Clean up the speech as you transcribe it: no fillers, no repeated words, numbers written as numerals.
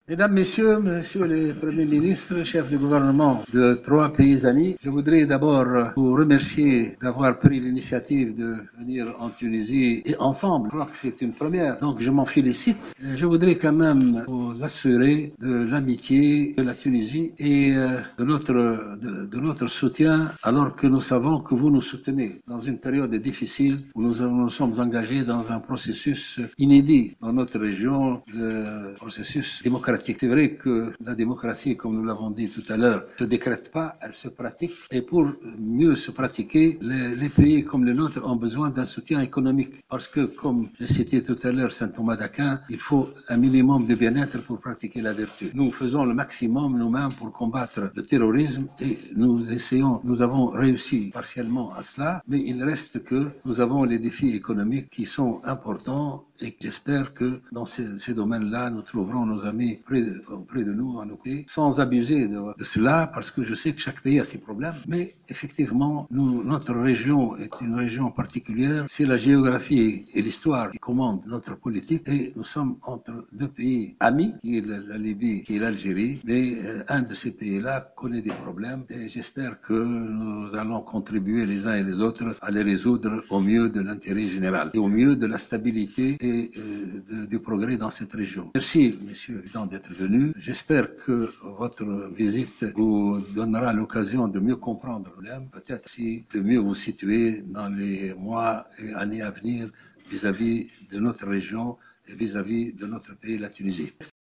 Mesdames, Messieurs, Messieurs les Premiers ministres, chefs de gouvernement de trois pays amis, je voudrais d'abord vous remercier d'avoir pris l'initiative de venir en Tunisie et ensemble. Je crois que c'est une première, donc je m'en félicite. Je voudrais quand même vous assurer de l'amitié de la Tunisie et de notre soutien, alors que nous savons que vous nous soutenez dans une période difficile où nous sommes engagés dans un processus inédit dans notre région, le processus démocratique. C'est vrai que la démocratie, comme nous l'avons dit tout à l'heure, ne se décrète pas, elle se pratique. Et pour mieux se pratiquer, les pays comme le nôtre ont besoin d'un soutien économique. Parce que, comme j'ai cité tout à l'heure Saint Thomas d'Aquin, il faut un minimum de bien-être pour pratiquer la vertu. Nous faisons le maximum nous-mêmes pour combattre le terrorisme et nous avons réussi partiellement à cela, mais il reste que nous avons les défis économiques qui sont importants et j'espère que dans ces domaines-là, nous trouverons nos amis près de nous, en OK, sans abuser de cela, parce que je sais que chaque pays a ses problèmes. Mais effectivement, notre région est une région particulière. C'est la géographie et l'histoire qui commandent notre politique. Et nous sommes entre deux pays amis, qui est la Libye, qui est l'Algérie. Mais un de ces pays-là connaît des problèmes. Et j'espère que nous allons contribuer les uns et les autres à les résoudre au mieux de l'intérêt général et au mieux de la stabilité et du progrès dans cette région. Merci, Monsieur le Président, d'être venu. J'espère que votre visite vous donnera l'occasion de mieux comprendre le problème, peut-être aussi de mieux vous situer dans les mois et années à venir vis-à-vis de notre région et vis-à-vis de notre pays, la Tunisie.